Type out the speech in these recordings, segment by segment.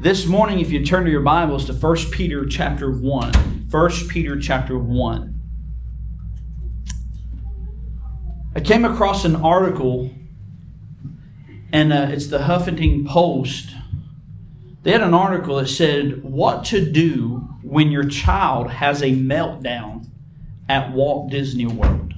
This morning, if you turn to your Bibles to 1 Peter chapter 1. 1 Peter chapter 1. I came across an article, and it's the Huffington Post. They had an article that said, what to do when your child has a meltdown at Walt Disney World.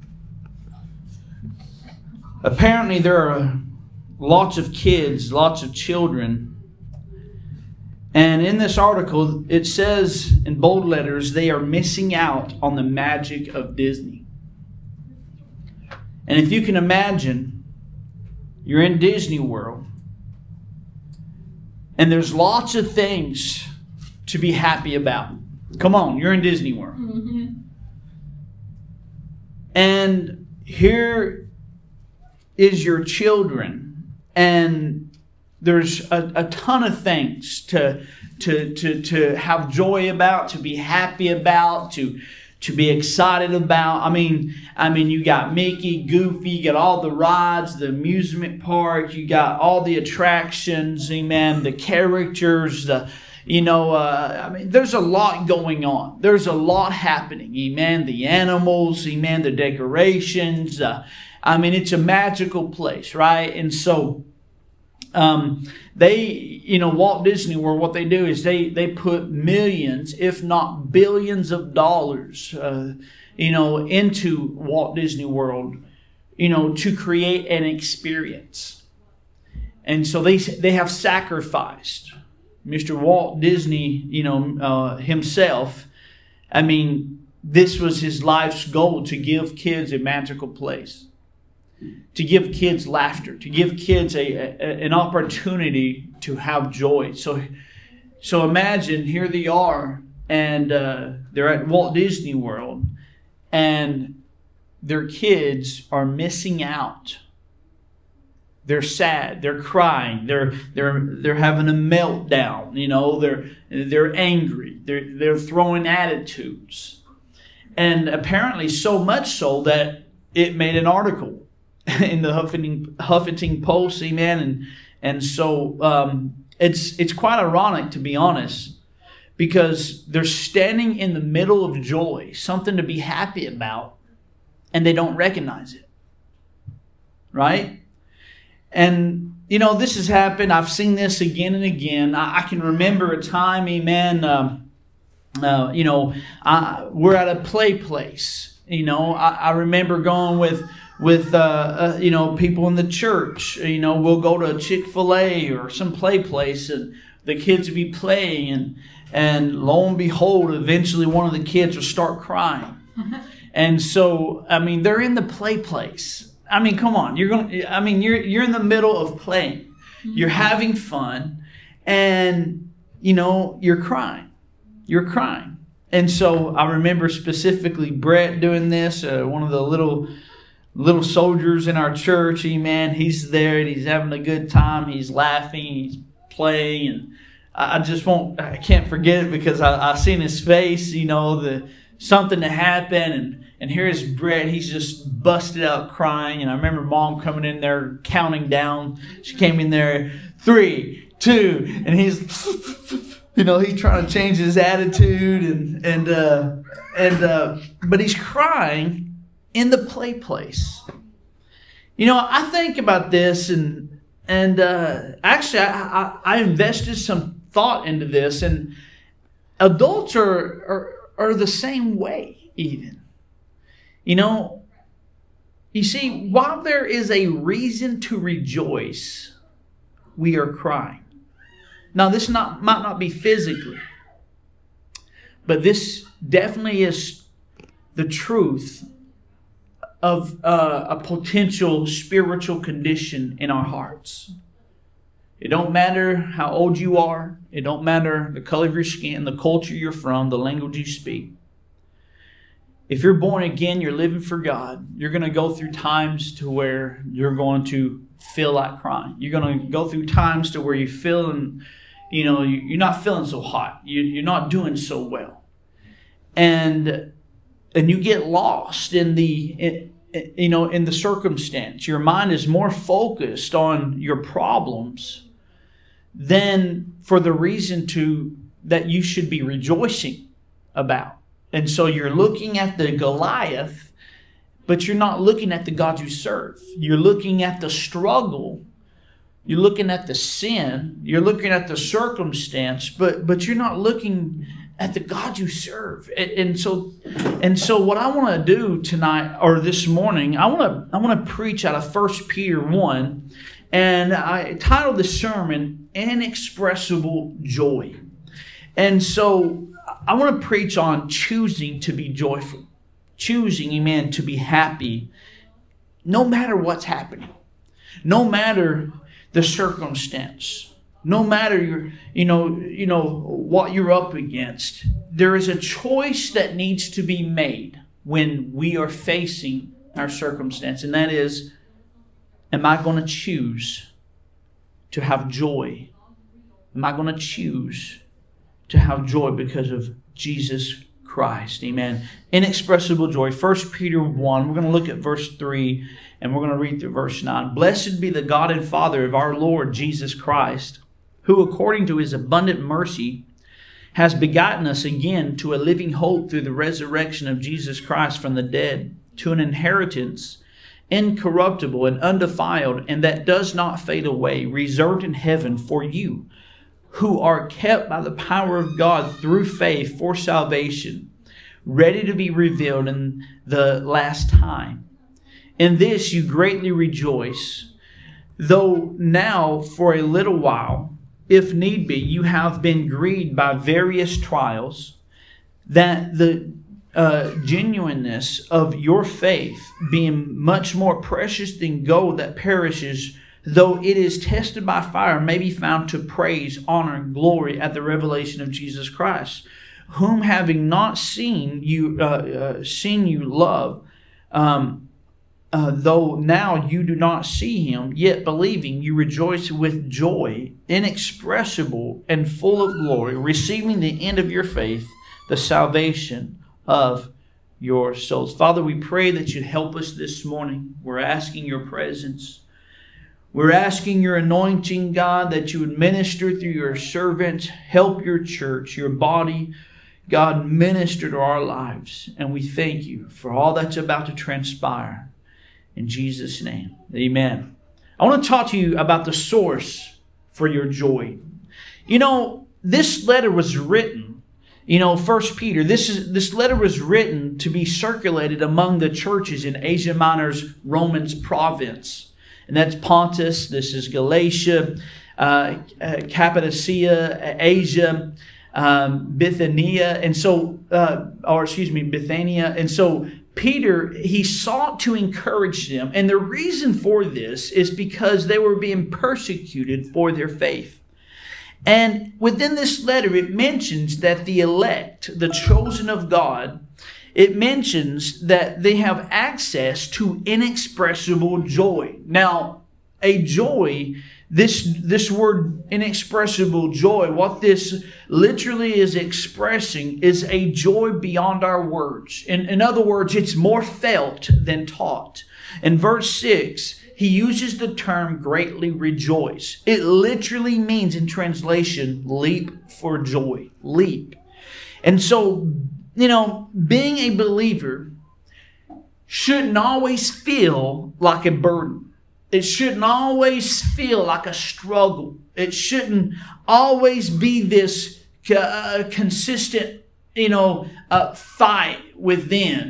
Apparently, there are lots of kids, lots of children. And in this article, it says in bold letters, they are missing out on the magic of Disney. And if you can imagine, you're in Disney World, and there's lots of things to be happy about. Come on, you're in Disney World. Mm-hmm. And here is your children, and there's a ton of things to have joy about, to be happy about, to be excited about. I mean, you got Mickey, Goofy, you got all the rides, the amusement park, you got all the attractions, amen, the characters, there's a lot going on. There's a lot happening, amen, the animals, amen, the decorations. It's a magical place, right? And so Walt Disney World, what they do is they put millions, if not billions of dollars, into Walt Disney World, to create an experience. And so they have sacrificed Mr. Walt Disney, himself. This was his life's goal, to give kids a magical place. To give kids laughter, to give kids an opportunity to have joy. So imagine, here they are, and they're at Walt Disney World, and their kids are missing out. They're sad. They're crying. They're having a meltdown. They're angry. They're throwing attitudes, and apparently so much so that it made an article in the Huffington Post, amen, and so it's quite ironic, to be honest, because they're standing in the middle of joy, something to be happy about, and they don't recognize it, right? And this has happened. I've seen this again and again. I can remember a time, amen. We're at a play place. I remember going with people in the church. We'll go to a Chick-fil-A or some play place, and the kids will be playing, and lo and behold, eventually one of the kids will start crying. And so, they're in the play place. Come on, you're in the middle of playing. You're having fun, and you're crying. You're crying. And so I remember specifically Brett doing this, one of the little soldiers in our church, amen. He's there and he's having a good time. He's laughing, he's playing, and I can't forget it because I seen his face, something to happen, and here's Brett. He's just busted out crying, and I remember Mom coming in there counting down. She came in there, 3, 2, and he's he's trying to change his attitude, but he's crying in the play place. I think about this, and actually I invested some thought into this, and adults are the same way even. You see, while there is a reason to rejoice, we are crying. Now, this might not be physically, but this definitely is the truth of a potential spiritual condition in our hearts. It don't matter how old you are. It don't matter the color of your skin, the culture you're from, the language you speak. If you're born again, you're living for God, you're going to go through times to where you're going to feel like crying. You're going to go through times to where you're feeling, you're not feeling so hot. You're not doing so well. And you get lost in the circumstance. Your mind is more focused on your problems than for the reason that you should be rejoicing about. And so you're looking at the Goliath, but you're not looking at the God you serve. You're looking at the struggle. You're looking at the sin. You're looking at the circumstance, but you're not looking at the God you serve. And so what I want to do tonight or this morning, I want to preach out of 1 Peter 1, and I titled the sermon Inexpressible Joy. And so I want to preach on choosing to be joyful. Choosing, amen, to be happy no matter what's happening. No matter the circumstance. No matter what you're up against. There is a choice that needs to be made when we are facing our circumstance. And that is, am I going to choose to have joy? Am I going to choose to have joy because of Jesus Christ? Amen. Inexpressible joy. 1 Peter 1. We're going to look at verse 3 and we're going to read through verse 9. Blessed be the God and Father of our Lord Jesus Christ, who according to his abundant mercy has begotten us again to a living hope through the resurrection of Jesus Christ from the dead, to an inheritance incorruptible and undefiled, and that does not fade away, reserved in heaven for you, who are kept by the power of God through faith for salvation, ready to be revealed in the last time. In this you greatly rejoice, though now for a little while, if need be, you have been grieved by various trials, that the genuineness of your faith, being much more precious than gold that perishes, though it is tested by fire, may be found to praise, honor, and glory at the revelation of Jesus Christ, whom having not seen you love, though now you do not see him, yet believing you rejoice with joy inexpressible and full of glory, receiving the end of your faith, the salvation of your souls. Father, we pray that you'd help us this morning. We're asking your presence. We're asking your anointing, God, that you would minister through your servant, help your church, your body. God, minister to our lives. And we thank you for all that's about to transpire. In Jesus' name, amen. I want to talk to you about the source for your joy. You know, this letter was written, 1 Peter, this letter was written to be circulated among the churches in Asia Minor's Romans province. And that's Pontus, this is Galatia, Cappadocia, Asia, Bithynia, Bithynia. And so Peter, he sought to encourage them. And the reason for this is because they were being persecuted for their faith. And within this letter, it mentions that the elect, the chosen of God, it mentions that they have access to inexpressible joy. Now, a joy, this word inexpressible joy, what this literally is expressing is a joy beyond our words. In other words, it's more felt than taught. In verse 6, he uses the term greatly rejoice. It literally means in translation, leap for joy. Leap. And so, being a believer shouldn't always feel like a burden. It shouldn't always feel like a struggle. It shouldn't always be this consistent, fight within.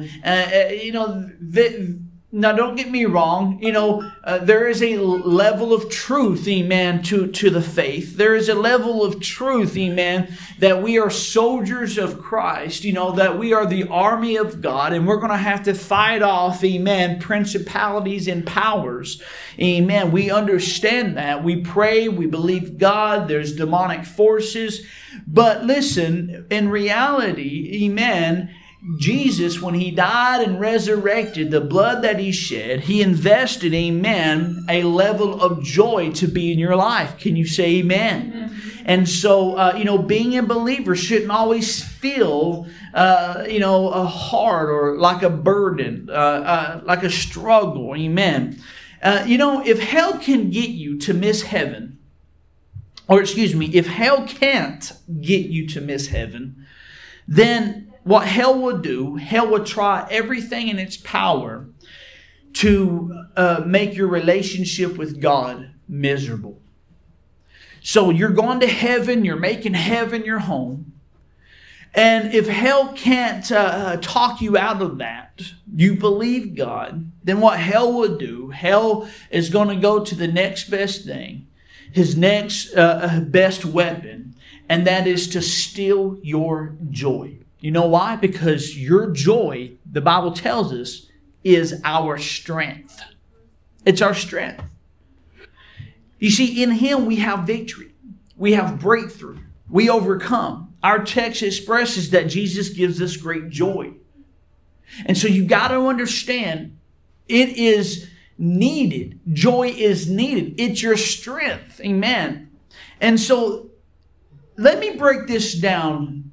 Now, don't get me wrong. There is a level of truth, amen, to the faith. There is a level of truth, amen, that we are soldiers of Christ, that we are the army of God, and we're going to have to fight off, amen, principalities and powers. Amen. We understand that. We pray. We believe God. There's demonic forces. But listen, in reality, amen, Jesus, when he died and resurrected, the blood that he shed, he invested, amen, a level of joy to be in your life. Can you say amen? Amen. And so, being a believer shouldn't always feel, hard or like a burden, like a struggle. Amen. If hell can get you to miss heaven, if hell can't get you to miss heaven, then what hell would do, hell would try everything in its power to make your relationship with God miserable. So you're going to heaven, you're making heaven your home. And if hell can't talk you out of that, you believe God, then what hell would do, hell is going to go to the next best thing, his next best weapon, and that is to steal your joy. You know why? Because your joy, the Bible tells us, is our strength. It's our strength. You see, in Him we have victory. We have breakthrough. We overcome. Our text expresses that Jesus gives us great joy. And so you got to understand, it is needed. Joy is needed. It's your strength. Amen. And so let me break this down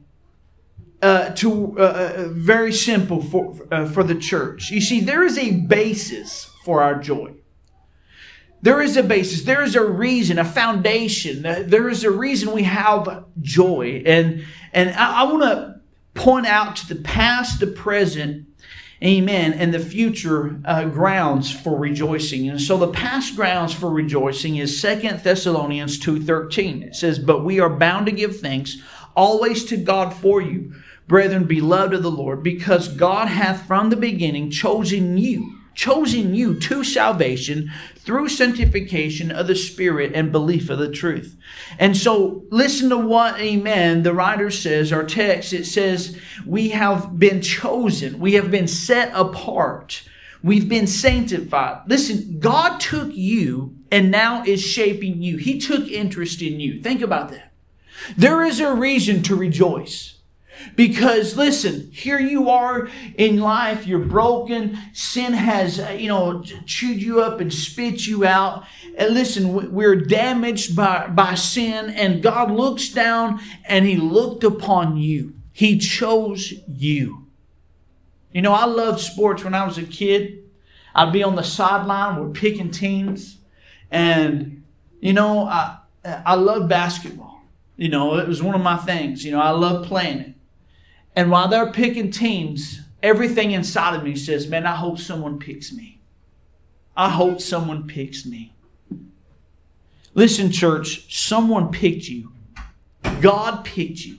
to very simple for the church. You see, there is a basis for our joy. There is a basis. There is a reason, a foundation. There is a reason we have joy. And I want to point out to the past, the present, amen, and the future grounds for rejoicing. And so the past grounds for rejoicing is 2 Thessalonians 2:13. It says, "But we are bound to give thanks always to God for you, brethren, beloved of the Lord, because God hath from the beginning chosen you to salvation through sanctification of the Spirit and belief of the truth." And so listen to what, amen, the writer says, our text, it says, we have been chosen. We have been set apart. We've been sanctified. Listen, God took you and now is shaping you. He took interest in you. Think about that. There is a reason to rejoice. Because listen, here you are in life, you're broken, sin has, chewed you up and spit you out. And listen, we're damaged by sin, and God looks down and He looked upon you. He chose you. I loved sports when I was a kid. I'd be on the sideline, we're picking teams. And, I loved basketball. It was one of my things. I loved playing it. And while they're picking teams, everything inside of me says, man, I hope someone picks me. I hope someone picks me. Listen, church, someone picked you. God picked you.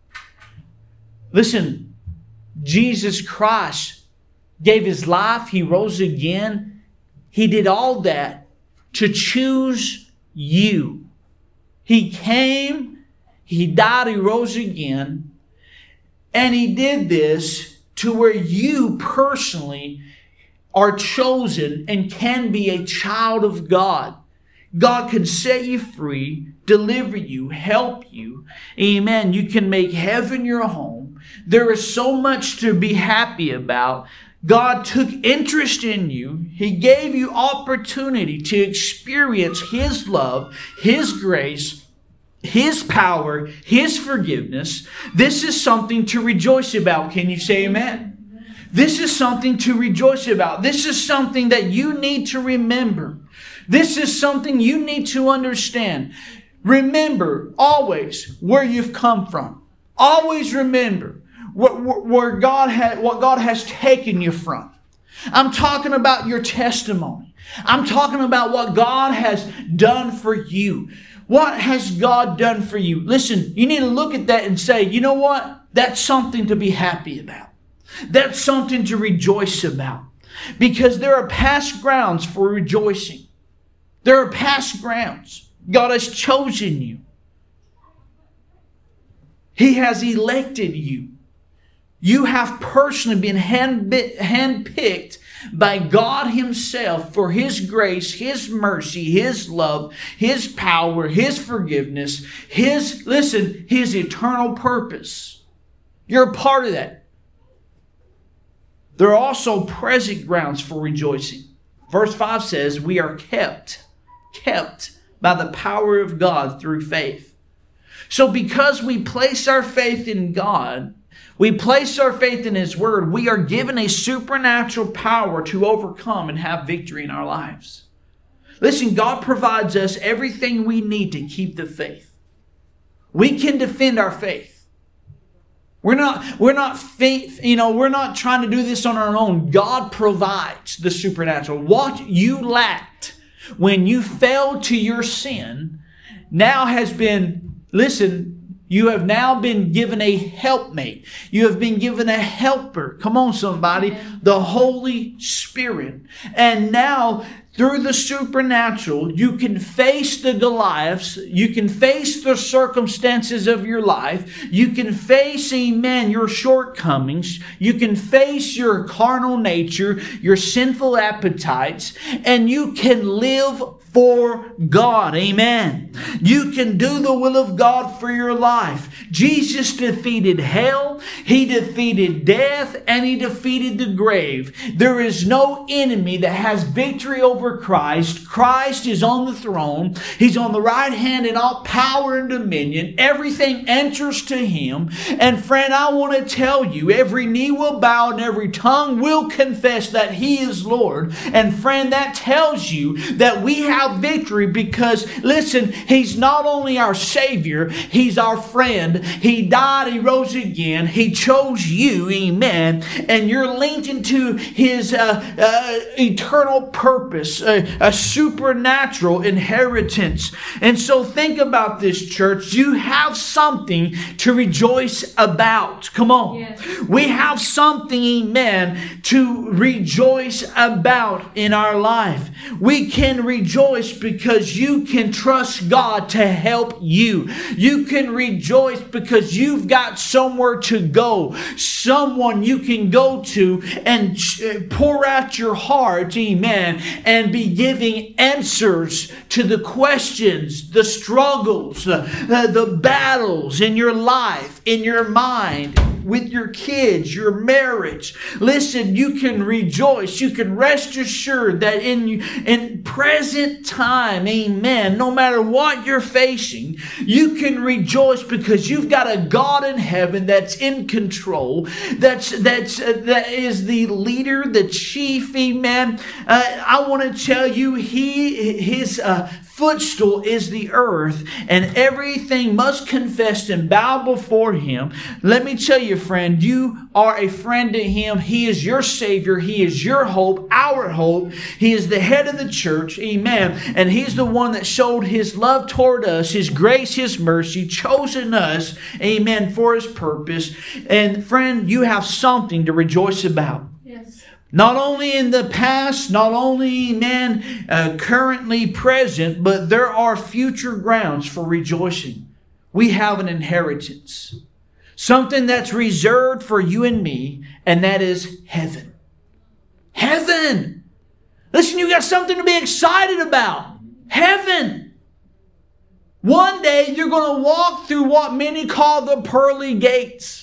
Listen, Jesus Christ gave His life. He rose again. He did all that to choose you. He came, He died, He rose again. And He did this to where you personally are chosen and can be a child of God. God can set you free, deliver you, help you. Amen. You can make heaven your home. There is so much to be happy about. God took interest in you. He gave you opportunity to experience His love, His grace, His power, His forgiveness. This is something to rejoice about. Can you say amen? This is something to rejoice about. This is something that you need to remember. This is something you need to understand. Remember always where you've come from. Always remember what God has taken you from. I'm talking about your testimony. I'm talking about what God has done for you. What has God done for you? Listen, you need to look at that and say, you know what? That's something to be happy about. That's something to rejoice about. Because there are past grounds for rejoicing. There are past grounds. God has chosen you. He has elected you. You have personally been handpicked by God Himself for His grace, His mercy, His love, His power, His forgiveness, His eternal purpose. You're a part of that. There are also present grounds for rejoicing. Verse 5 says, we are kept by the power of God through faith. So because we place our faith in God, we place our faith in His Word, we are given a supernatural power to overcome and have victory in our lives. Listen, God provides us everything we need to keep the faith. We can defend our faith. We're not trying to do this on our own. God provides the supernatural. What you lacked when you fell to your sin now has been, listen, you have now been given a helpmate. You have been given a helper. Come on, somebody. The Holy Spirit. And now, through the supernatural, you can face the Goliaths. You can face the circumstances of your life. You can face, amen, your shortcomings. You can face your carnal nature, your sinful appetites, and you can live for God. Amen. You can do the will of God for your life. Jesus defeated hell. He defeated death, and He defeated the grave. There is no enemy that has victory over Christ. Christ is on the throne. He's on the right hand in all power and dominion. Everything enters to Him. And friend, I want to tell you, every knee will bow and every tongue will confess that He is Lord. And friend, that tells you that we have victory because, listen, He's not only our Savior, He's our friend. He died, He rose again. He chose you, amen. And you're linked into His eternal purpose, a supernatural inheritance. And so think about this, church. You have something to rejoice about. Come on. Yes. We have something, amen, to rejoice about in our life. We can rejoice because you can trust God to help you. You can rejoice because you've got somewhere to go. Someone you can go to and pour out your heart, amen, and be giving answers to the questions, the struggles, the battles in your life, in your mind, with your kids, your marriage. Listen, you can rejoice. You can rest assured that in present time, amen, no matter what you're facing, you can rejoice because you've got a God in heaven that's in control, that is the leader, the chief, amen. I want to tell you, His footstool is the earth, and everything must confess and bow before Him. Let me tell you, friend, you are a friend to Him. He is your Savior. He is your hope, our hope. He is the head of the church, amen. And He's the one that showed His love toward us, His grace, His mercy, chosen us, amen, for His purpose. And friend, you have something to rejoice about. Yes. Not only in the past, not only, currently present, but there are future grounds for rejoicing. We have an inheritance. Something that's reserved for you and me, and that is heaven. Heaven! Listen, you got something to be excited about. Heaven! One day you're going to walk through what many call the pearly gates.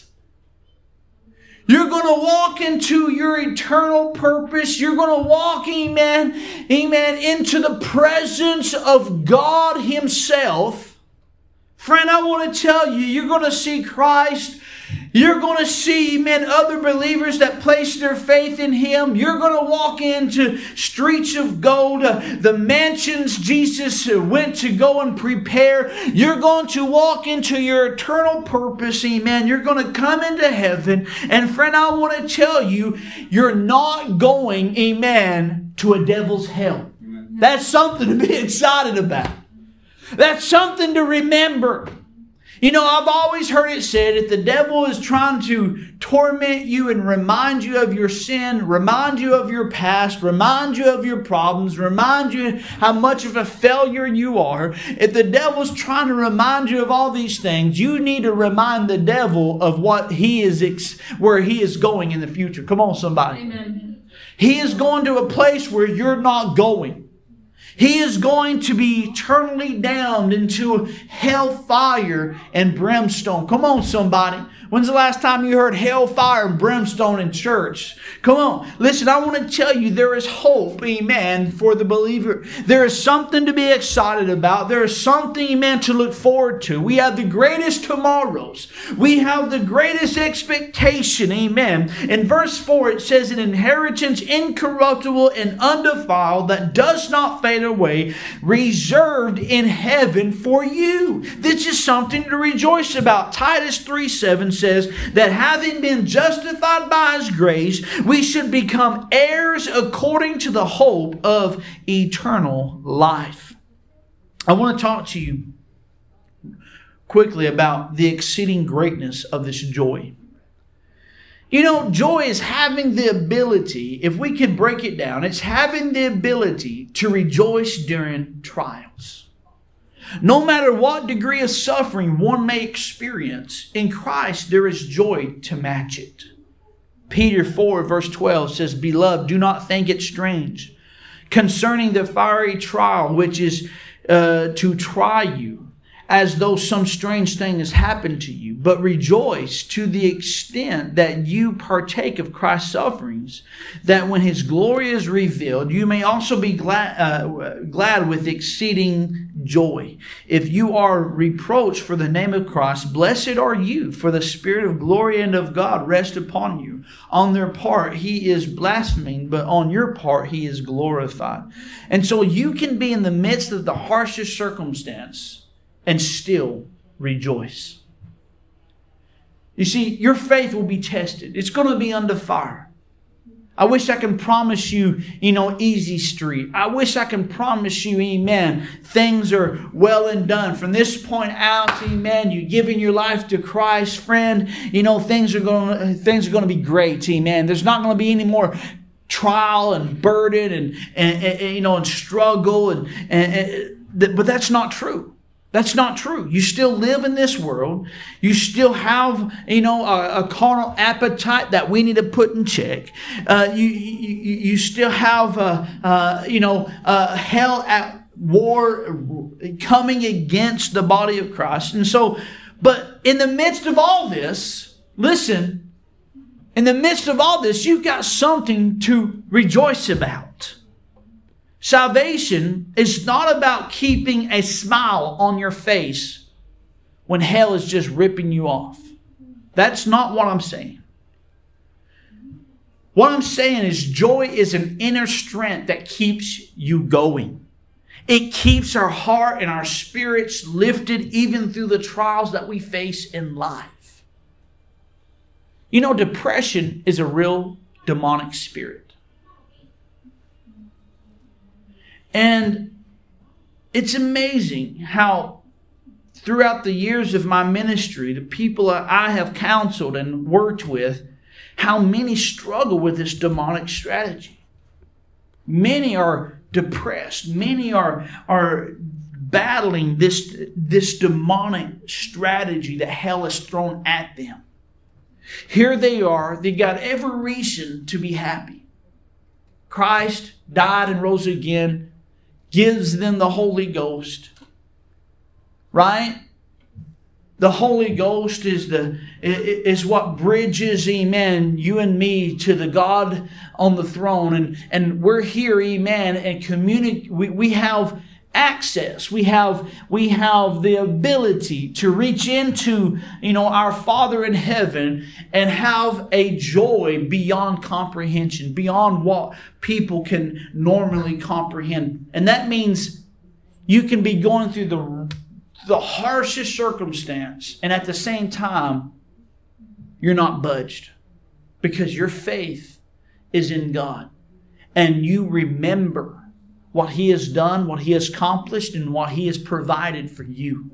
You're going to walk into your eternal purpose. You're going to walk, amen, into the presence of God Himself. Friend, I want to tell you, you're going to see Christ. You're going to see, other believers that place their faith in Him. You're going to walk into streets of gold, the mansions Jesus went to go and prepare. You're going to walk into your eternal purpose, amen. You're going to come into heaven. And friend, I want to tell you, you're not going, amen, to a devil's hell. Amen. That's something to be excited about. That's something to remember. You know, I've always heard it said, if the devil is trying to torment you and remind you of your sin, remind you of your past, remind you of your problems, remind you how much of a failure you are, if the devil's trying to remind you of all these things, you need to remind the devil of what where he is going in the future. Come on, somebody. Amen. He is going to a place where you're not going. He is going to be eternally damned into hellfire and brimstone. Come on, somebody. When's the last time you heard hellfire and brimstone in church? Come on. Listen, I want to tell you there is hope, amen, for the believer. There is something to be excited about. There is something, amen, to look forward to. We have the greatest tomorrows. We have the greatest expectation, amen. In verse 4, it says, an inheritance incorruptible and undefiled that does not fade away, reserved in heaven for you. This is something to rejoice about. Titus 3:7 says that having been justified by His grace, we should become heirs according to the hope of eternal life. I want to talk to you quickly about the exceeding greatness of this joy. You know, joy is having the ability, if we could break it down, it's having the ability to rejoice during trials. No matter what degree of suffering one may experience, in Christ there is joy to match it. Peter 4 verse 12 says, Beloved, do not think it strange concerning the fiery trial which is to try you, as though some strange thing has happened to you, but rejoice to the extent that you partake of Christ's sufferings, that when His glory is revealed, you may also be glad with exceeding joy. If you are reproached for the name of Christ, blessed are you, for the Spirit of glory and of God rest upon you. On their part, He is blasphemed, but on your part, He is glorified. And so you can be in the midst of the harshest circumstance and still rejoice. You see, your faith will be tested. It's going to be under fire. I wish I can promise you, easy street. I wish I can promise you, amen, things are well and done. From this point out, amen, you're giving your life to Christ, friend, things are going to be great, amen. There's not going to be any more trial and burden and struggle, but that's not true. That's not true. You still live in this world. You still have, a carnal appetite that we need to put in check. You still have, hell at war coming against the body of Christ. And so, but in the midst of all this, listen, in the midst of all this, you've got something to rejoice about. Salvation is not about keeping a smile on your face when hell is just ripping you off. That's not what I'm saying. What I'm saying is joy is an inner strength that keeps you going. It keeps our heart and our spirits lifted even through the trials that we face in life. Depression is a real demonic spirit. And it's amazing how throughout the years of my ministry, the people I have counseled and worked with, how many struggle with this demonic strategy. Many are depressed. Many are battling this demonic strategy that hell has thrown at them. Here they are. They got every reason to be happy. Christ died and rose again. Gives them the Holy Ghost. Right? The Holy Ghost is what bridges, amen, you and me to the God on the throne. And we're here, amen, and community. We have access. We have the ability to reach into, our Father in heaven and have a joy beyond comprehension, beyond what people can normally comprehend. And that means you can be going through the harshest circumstance, and at the same time, you're not budged because your faith is in God. And you remember what He has done, what He has accomplished, and what He has provided for you.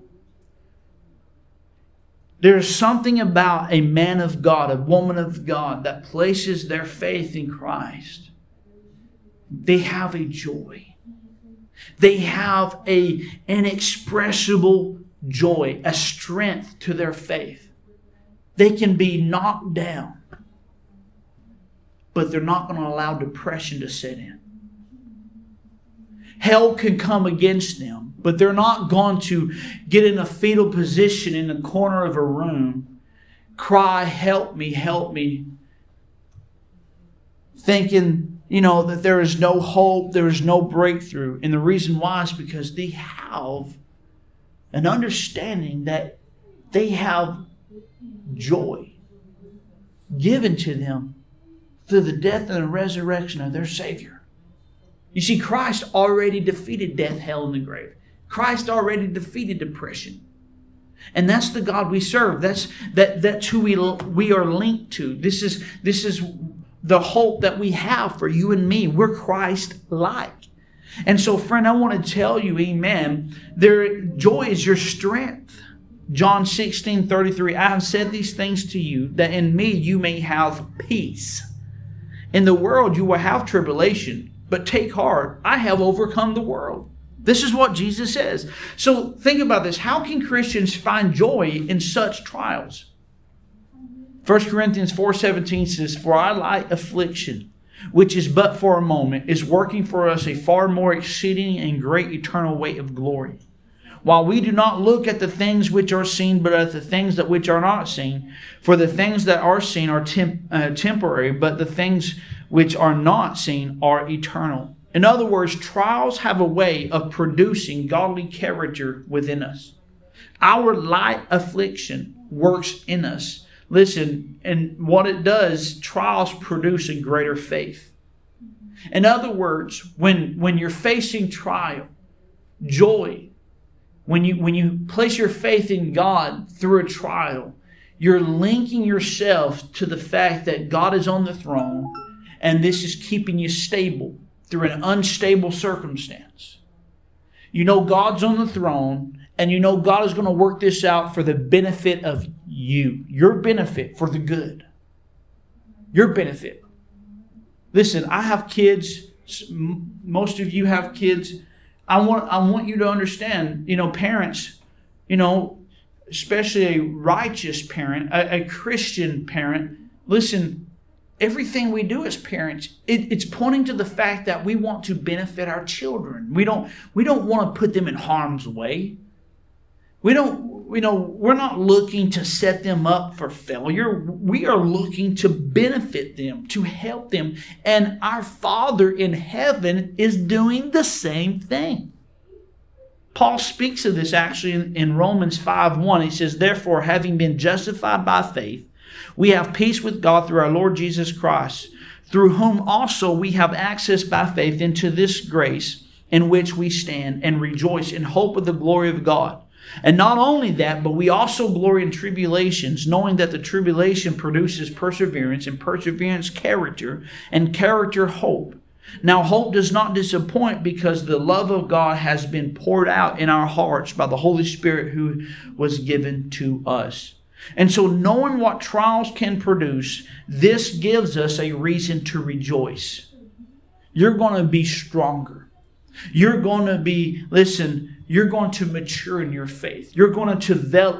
There's something about a man of God, a woman of God that places their faith in Christ. They have a joy. They have an inexpressible joy, a strength to their faith. They can be knocked down, but they're not going to allow depression to set in. Hell can come against them, but they're not going to get in a fetal position in the corner of a room, cry, help me, thinking, that there is no hope, there is no breakthrough. And the reason why is because they have an understanding that they have joy given to them through the death and the resurrection of their Savior. You see, Christ already defeated death, hell, and the grave. Christ already defeated depression. And that's the God we serve. That's who we are linked to. This is the hope that we have for you and me. We're Christ-like. And so, friend, I want to tell you, amen, joy is your strength. John 16:33, I have said these things to you, that in me you may have peace. In the world you will have tribulation, but take heart, I have overcome the world. This is what Jesus says. So think about this. How can Christians find joy in such trials? 1 Corinthians 4:17 says, for our light affliction, which is but for a moment, is working for us a far more exceeding and great eternal weight of glory. While we do not look at the things which are seen, but at the things that which are not seen. For the things that are seen are temporary, but the things which are not seen are eternal. In other words, trials have a way of producing godly character within us. Our light affliction works in us. Listen, and what it does, trials produce a greater faith. In other words, when you're facing trial, joy, when you place your faith in God through a trial, you're linking yourself to the fact that God is on the throne, and this is keeping you stable through an unstable circumstance. You know God's on the throne, and you know God is going to work this out for the benefit of you. Your benefit, for the good. Your benefit. Listen, I have kids. Most of you have kids. I want you to understand, parents, especially a righteous parent, a Christian parent. Listen, everything we do as parents, it's pointing to the fact that we want to benefit our children. We don't want to put them in harm's way. We're not looking to set them up for failure. We are looking to benefit them, to help them. And our Father in heaven is doing the same thing. Paul speaks of this actually in Romans 5:1. He says, therefore, having been justified by faith, we have peace with God through our Lord Jesus Christ, through whom also we have access by faith into this grace in which we stand and rejoice in hope of the glory of God. And not only that, but we also glory in tribulations, knowing that the tribulation produces perseverance, and perseverance character, and character hope. Now hope does not disappoint, because the love of God has been poured out in our hearts by the Holy Spirit who was given to us. And so knowing what trials can produce, this gives us a reason to rejoice. You're going to be stronger. You're going to be, you're going to mature in your faith. You're going to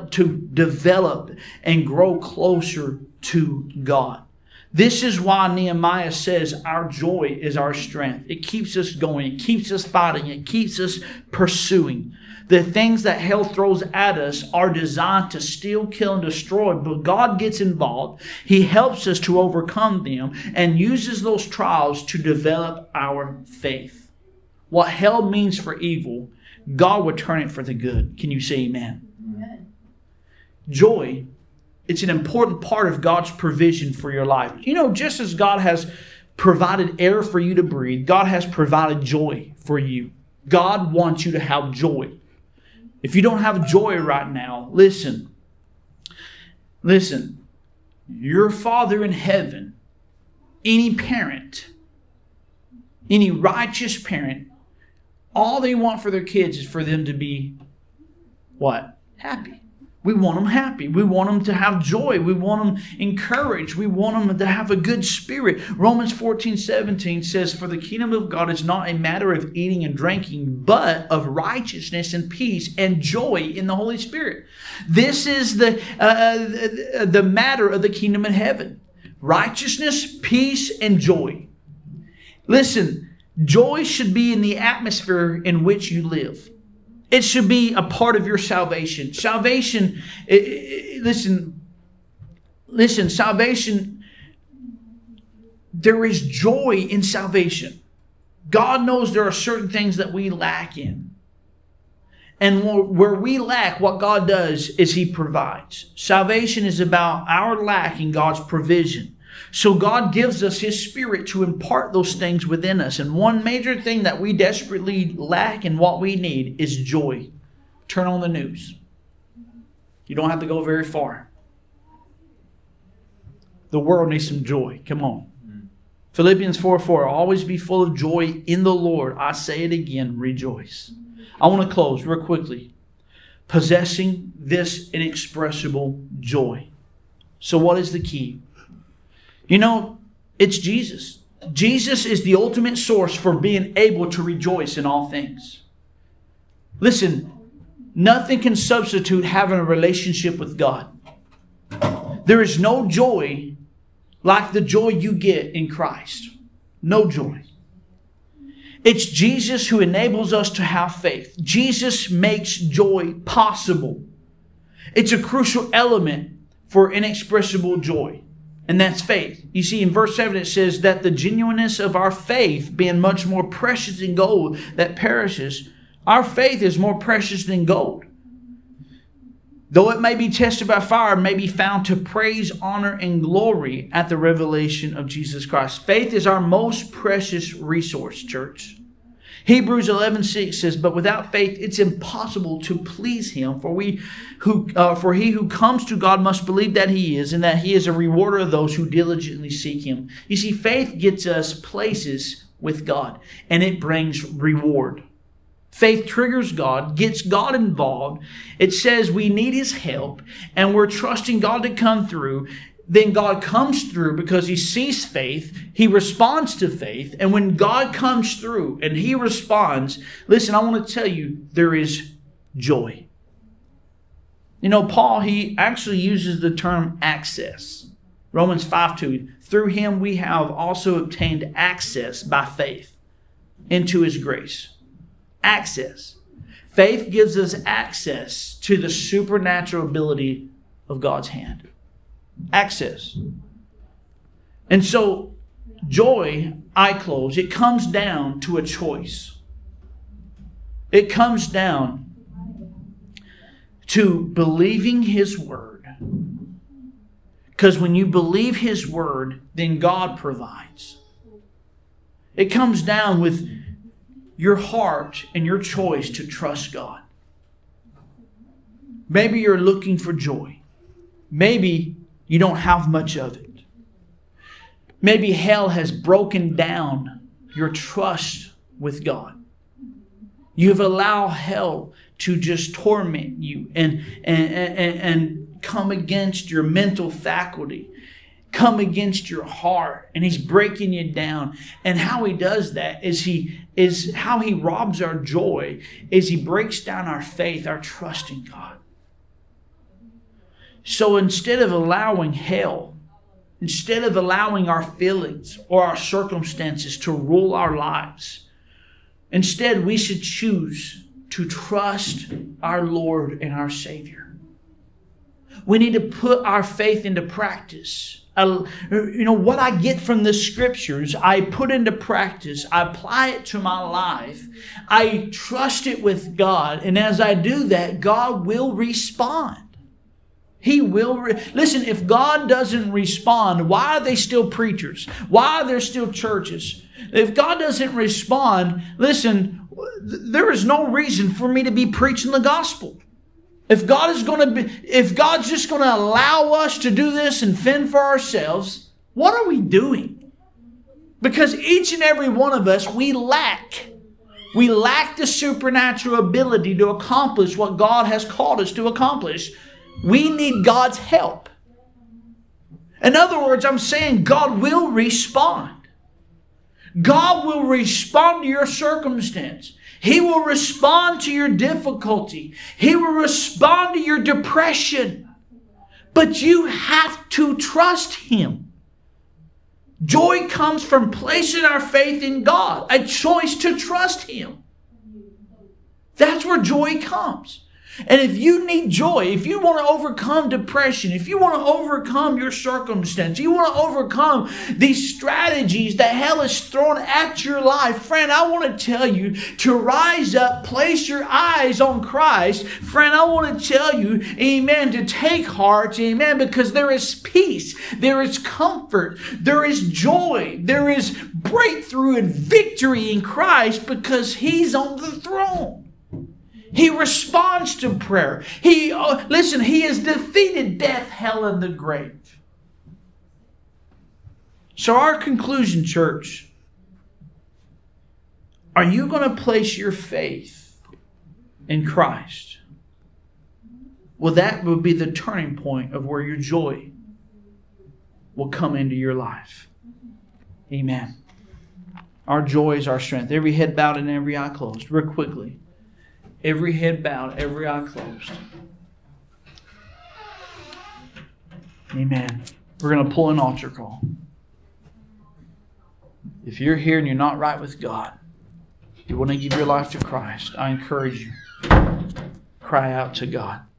develop and grow closer to God. This is why Nehemiah says our joy is our strength. It keeps us going. It keeps us fighting. It keeps us pursuing. The things that hell throws at us are designed to steal, kill, and destroy, but God gets involved. He helps us to overcome them and uses those trials to develop our faith. What hell means for evil, God would turn it for the good. Can you say amen? Amen. Joy, it's an important part of God's provision for your life. Just as God has provided air for you to breathe, God has provided joy for you. God wants you to have joy. If you don't have joy right now, listen. Your Father in heaven, any parent, any righteous parent, all they want for their kids is for them to be what? Happy. We want them happy. We want them to have joy. We want them encouraged. We want them to have a good spirit. Romans 14:17 says, for the kingdom of God is not a matter of eating and drinking, but of righteousness and peace and joy in the Holy Spirit. This is the matter of the kingdom in heaven. Righteousness, peace, and joy. Listen, joy should be in the atmosphere in which you live. It should be a part of your salvation. Salvation, salvation, there is joy in salvation. God knows there are certain things that we lack in. And where we lack, what God does is He provides. Salvation is about our lack in God's provision. So God gives us His Spirit to impart those things within us. And one major thing that we desperately lack and what we need is joy. Turn on the news. You don't have to go very far. The world needs some joy. Come on. Philippians 4:4, always be full of joy in the Lord. I say it again, rejoice. I want to close real quickly. Possessing this inexpressible joy. So what is the key? You know, it's Jesus. Jesus is the ultimate source for being able to rejoice in all things. Listen, nothing can substitute having a relationship with God. There is no joy like the joy you get in Christ. No joy. It's Jesus who enables us to have faith. Jesus makes joy possible. It's a crucial element for inexpressible joy, and that's faith. You see, in verse 7 it says that the genuineness of our faith, being much more precious than gold that perishes, our faith is more precious than gold. Though it may be tested by fire, may be found to praise, honor, and glory at the revelation of Jesus Christ. Faith is our most precious resource, church. Hebrews 11:6 says, but without faith it's impossible to please Him. For he who comes to God must believe that He is, and that He is a rewarder of those who diligently seek Him. You see, faith gets us places with God, and it brings reward. Faith triggers God, gets God involved. It says we need His help, and we're trusting God to come through. Then God comes through because He sees faith. He responds to faith. And when God comes through and He responds, listen, I want to tell you, there is joy. You know, Paul, he actually uses the term access. Romans 5:2. Through Him we have also obtained access by faith into His grace. Access. Faith gives us access to the supernatural ability of God's hand. Access. And so, joy, I close, it comes down to a choice. It comes down to believing His Word. Because when you believe His Word, then God provides. It comes down with your heart and your choice to trust God. Maybe you're looking for joy. Maybe you don't have much of it. Maybe hell has broken down your trust with God. You've allowed hell to just torment you and come against your mental faculty. Come against your heart, and he's breaking you down. And how he does that is how he robs our joy, is he breaks down our faith, our trust in God. So instead of allowing hell, instead of allowing our feelings or our circumstances to rule our lives, instead we should choose to trust our Lord and our Savior. We need to put our faith into practice. What I get from the Scriptures, I put into practice. I apply it to my life. I trust it with God. And as I do that, God will respond. He will. Listen, if God doesn't respond, why are they still preachers? Why are there still churches? If God doesn't respond, listen, there is no reason for me to be preaching the gospel. If God's just going to allow us to do this and fend for ourselves, what are we doing? Because each and every one of us, we lack the supernatural ability to accomplish what God has called us to accomplish. We need God's help. In other words, I'm saying God will respond. God will respond to your circumstance. He will respond to your difficulty. He will respond to your depression. But you have to trust Him. Joy comes from placing our faith in God, a choice to trust Him. That's where joy comes. And if you need joy, if you want to overcome depression, if you want to overcome your circumstance, you want to overcome these strategies that hell has thrown at your life, friend, I want to tell you to rise up, place your eyes on Christ. Friend, I want to tell you, amen, to take heart, amen, because there is peace, there is comfort, there is joy, there is breakthrough and victory in Christ because He's on the throne. He responds to prayer. He has defeated death, hell, and the grave. So our conclusion, church, are you going to place your faith in Christ? Well, that will be the turning point of where your joy will come into your life. Amen. Our joy is our strength. Every head bowed and every eye closed. Real quickly. Every head bowed, every eye closed. Amen. We're going to pull an altar call. If you're here and you're not right with God, you want to give your life to Christ, I encourage you, cry out to God.